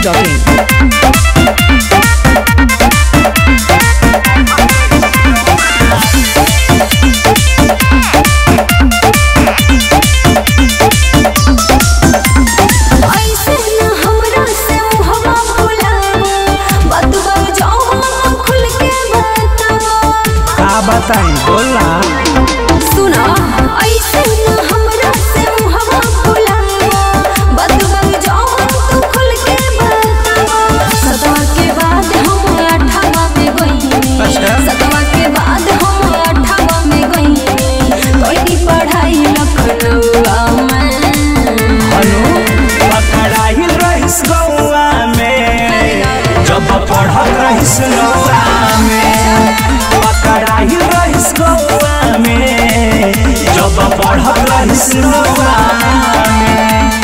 बताई बोला सुना ऐसे न हमरा से मुहवा बुलावा बदबग जाओ तू खुल के बतावा सतवा के बाद हम 8वां में गई सतवा के बाद हम 8वां में गई कोई पढ़ाई लखनऊआ में हनु पकड़ाई रहिस गौआ में जब पढ़त रहिस नौआ में पकड़ाई रहिस गौआ में जब पढ़त रहिस नौआ में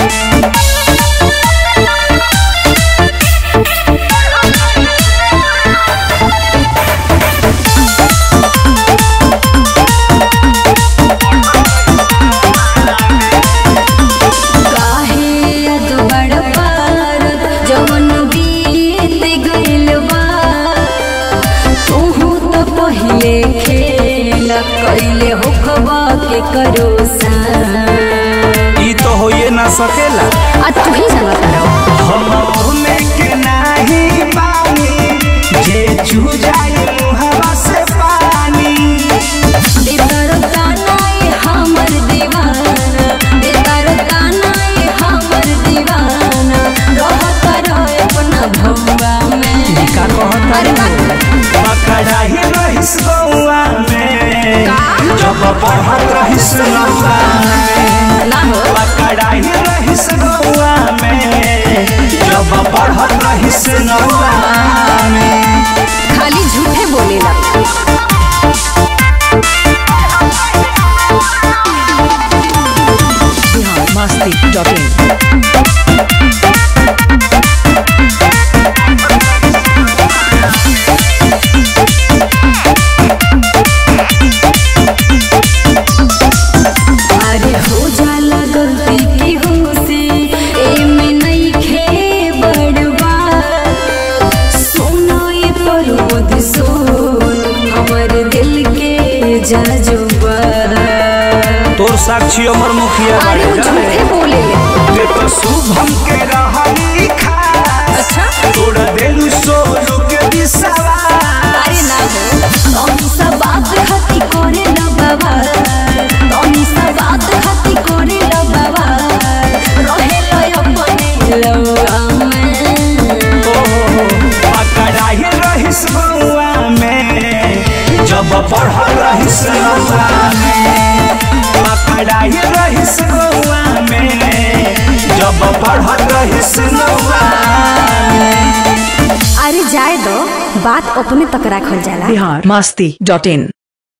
कैले होखबा के करो ई तो होए ना सकेला आ तू ही जानता रहो हम में के नाही पानी जे चू जाए मुहवा से पानी बेतर कानाए हमर दीवाना बेतर कानाए हमर दीवाना रहत रहे अपना भौवा में का कहता अरे पकड़ाई रहिस गौआ में जब पढ़त रहिस नौआ में पकड़ाई रहिस गौआ में जब पढ़त रहिस नौआ में खाली झूठे बोलेला biharmasti.in तोर साक्षी अमर मुखिया अरे झूठे बोले ते तो शुभम के रहली खास अच्छा तोड़ देलु सोलू के बिसवा अरे ना हो तोनी सब बात खती करे न बाबा तोनी सब बात खती करे न बाबा रहे लय अपने लवा में पकड़ाई रहिस गौआ में जब पढ़त रहिस नौआ में पकड़ाई रहिस गौआ में जब पढ़त रहिस नौआ में अरे जाए दो बात अपने तक रखल जाला biharmasti.in